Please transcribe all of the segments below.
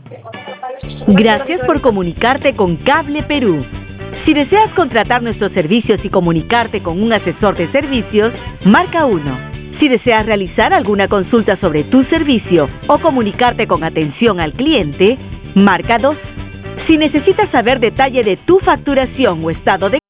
Gracias por comunicarte con Cable Perú. Si deseas contratar nuestros servicios y comunicarte con un asesor de servicios, marca 1. Si deseas realizar alguna consulta sobre tu servicio o comunicarte con atención al cliente, marca 2. Si necesitas saber detalle de tu facturación o estado de...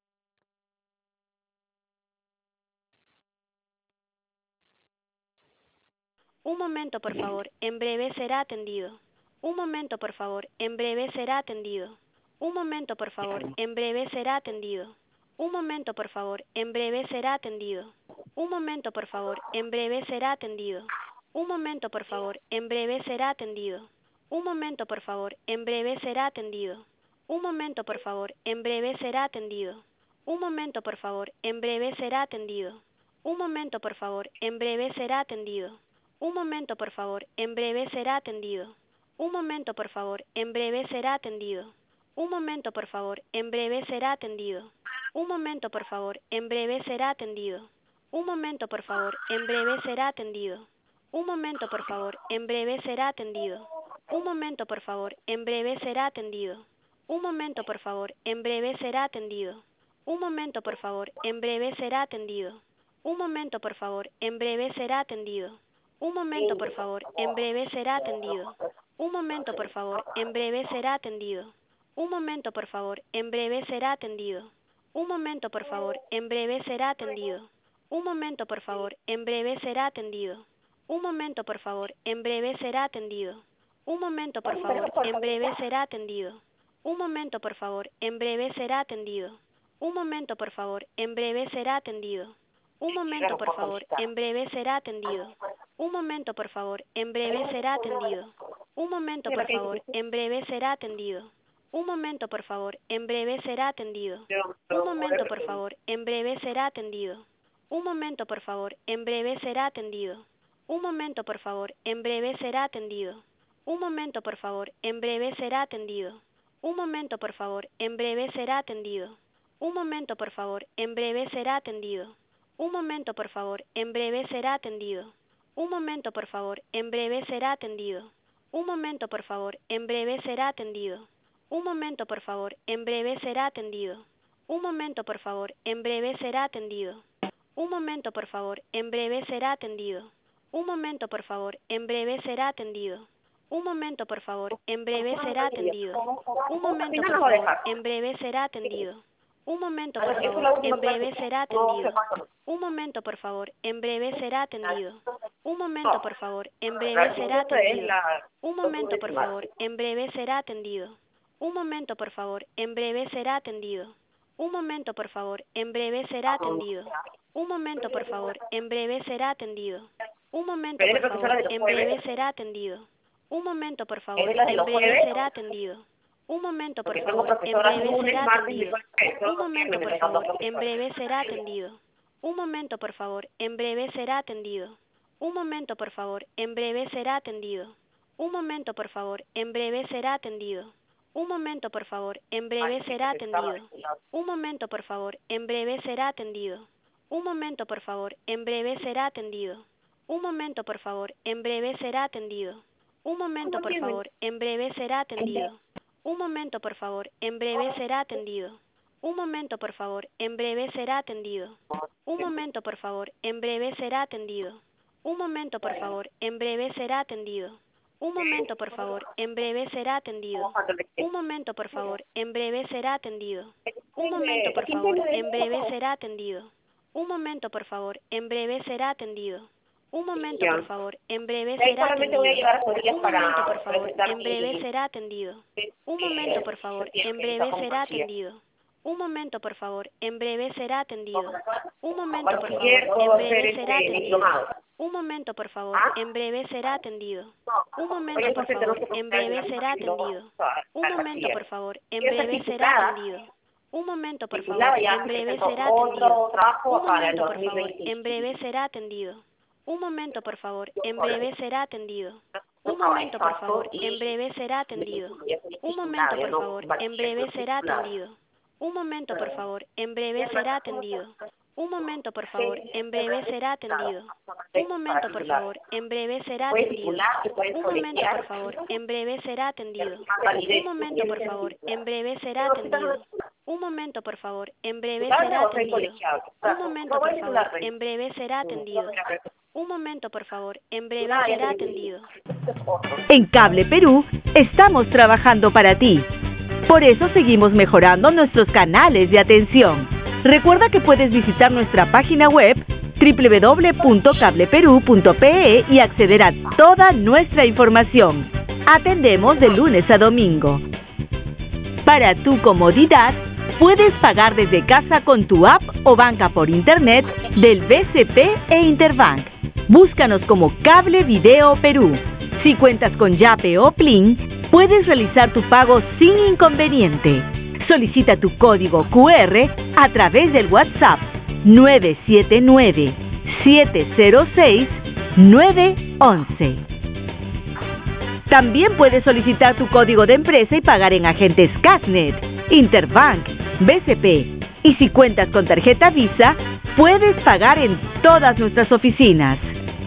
Un momento, por favor, en breve será atendido. Un momento, por favor, en breve será atendido. Un momento, por favor, en breve será atendido. Un momento, por favor, en breve será atendido. Un momento, por favor, en breve será atendido. Un momento, por favor, en breve será atendido. Un momento, por favor, en breve será atendido. Un momento, por favor, en breve será atendido. Un momento, por favor, en breve será atendido. Un momento, por favor, en breve será atendido. Un momento, por favor, en breve será atendido. Un momento, por favor, en breve será atendido. Un momento, por favor, en breve será atendido. Un momento, por favor, en breve será atendido. Un momento, por favor, en breve será atendido. Un momento, por favor, en breve será atendido. Un momento, por favor, en breve será atendido. Un momento, por favor, en breve será atendido. Un momento, por favor, en breve será atendido. Un momento, por favor, en breve será atendido. Un momento, por favor, en breve será atendido. Un momento, por favor, en breve será atendido. Un momento, por favor, en breve será atendido. Un momento, por favor, en breve será atendido. Un momento, por favor, en breve será atendido. Un momento, por favor, en breve será atendido. Un momento, por favor, en breve será atendido. Un momento, por favor, en breve será atendido. Un momento, por favor, en breve será atendido. Un momento, por favor, en breve será atendido. Un momento, por favor, en breve será atendido. Un momento, por favor, en breve será atendido. Un momento, por favor, en breve será atendido. Un momento, por favor, en breve será atendido. Un momento, por favor, en breve será atendido. Un momento, por favor, en breve será atendido. Un momento, por favor, en breve será atendido. Un momento, por favor, en breve será atendido. Un momento, por favor, en breve será atendido. Un momento, por favor, en breve será atendido. Un momento, por favor, en breve será atendido. Un momento, por favor, en breve será atendido. Un momento, por favor, en breve será atendido. Un momento, por favor, en breve será atendido. Un momento, por favor, en breve será atendido. Un momento, por favor, en breve será atendido. Un momento, por favor, en breve será atendido. Un momento, por favor, en breve será atendido. Un momento, por favor, en breve será atendido. Un momento, por favor, en breve será atendido. Un momento, por favor, en breve será atendido. Un momento, por favor, en breve será atendido. Un momento, por favor, en breve será atendido. Un momento, por favor, en breve será atendido. Un momento, por favor, en breve será atendido. Un momento, por favor, en breve será atendido. Un momento, por favor, en breve será atendido. Un momento, por favor, en breve será atendido. Un momento, por favor, en breve será atendido. Un momento, por favor, en breve será atendido. Un momento, por favor, en breve será atendido. Un momento, por favor, en breve será atendido. Un momento, por favor, en breve será atendido. Un momento, por favor, en breve será atendido. Un momento, por favor, en breve será atendido. Un momento, por favor, en breve será atendido. Un momento, por favor, en breve será atendido. Un momento, por favor, en breve será atendido. Un momento, por favor, en breve será atendido. Un momento, por favor, en breve será atendido. Un momento, por favor, en breve será atendido. Un momento, por favor, en breve será atendido. Un momento, por favor, en breve será atendido. Un momento, por favor, en breve será atendido. Un momento, por favor, en breve será atendido. Un momento, por favor, en breve será atendido. Un momento, por favor, en breve será atendido. Un momento, por favor, en breve será atendido. Un momento, por favor, en breve será atendido. Un momento, por favor, en breve será atendido. Un momento, por favor, en breve será atendido. Un momento, por favor, en breve será atendido. Un momento, por favor, en breve será atendido. Un momento, por favor, en breve será atendido. Un momento, por favor, en breve será atendido. Un momento, por favor, en breve será atendido. Un momento, por favor, en breve será atendido. Un momento, por favor, en breve será atendido. Un momento, por favor, en breve será atendido. Un momento, por favor. En breve será atendido. Un momento, por favor. En breve será atendido. Un momento, por favor. En breve será atendido. Un momento, por favor. En breve será atendido. Un momento, por favor. En breve será atendido. Un momento, por favor. En breve será atendido. Un momento, por favor. En breve será atendido. En Cable Perú estamos trabajando para ti. Por eso seguimos mejorando nuestros canales de atención. Recuerda que puedes visitar nuestra página web www.cableperú.pe y acceder a toda nuestra información. Atendemos de lunes a domingo. Para tu comodidad, puedes pagar desde casa con tu app o banca por internet del BCP e Interbank. Búscanos como Cable Video Perú. Si cuentas con Yape o Plin, puedes realizar tu pago sin inconveniente. Solicita tu código QR a través del WhatsApp 979-706-911. También puedes solicitar tu código de empresa y pagar en agentes Casnet, Interbank, BCP. Y si cuentas con tarjeta Visa, puedes pagar en todas nuestras oficinas.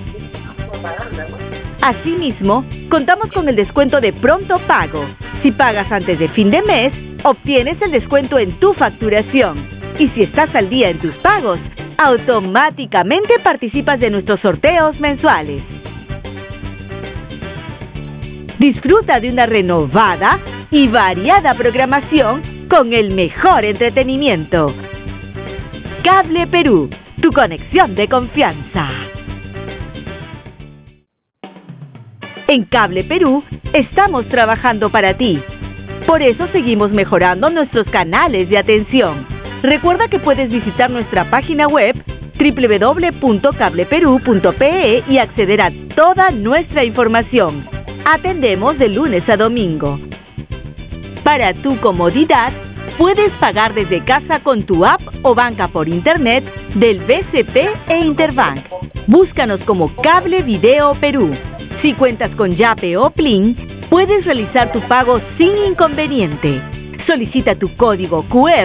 Asimismo, contamos con el descuento de pronto pago. Si pagas antes de fin de mes, obtienes el descuento en tu facturación. Y si estás al día en tus pagos, automáticamente participas de nuestros sorteos mensuales. Disfruta de una renovada y variada programación con el mejor entretenimiento. Cable Perú, tu conexión de confianza. En Cable Perú estamos trabajando para ti. Por eso seguimos mejorando nuestros canales de atención. Recuerda que puedes visitar nuestra página web www.cableperú.pe y acceder a toda nuestra información. Atendemos de lunes a domingo. Para tu comodidad, puedes pagar desde casa con tu app o banca por internet del BCP e Interbank. Búscanos como Cable Video Perú. Si cuentas con Yape o Plin, puedes realizar tu pago sin inconveniente. Solicita tu código QR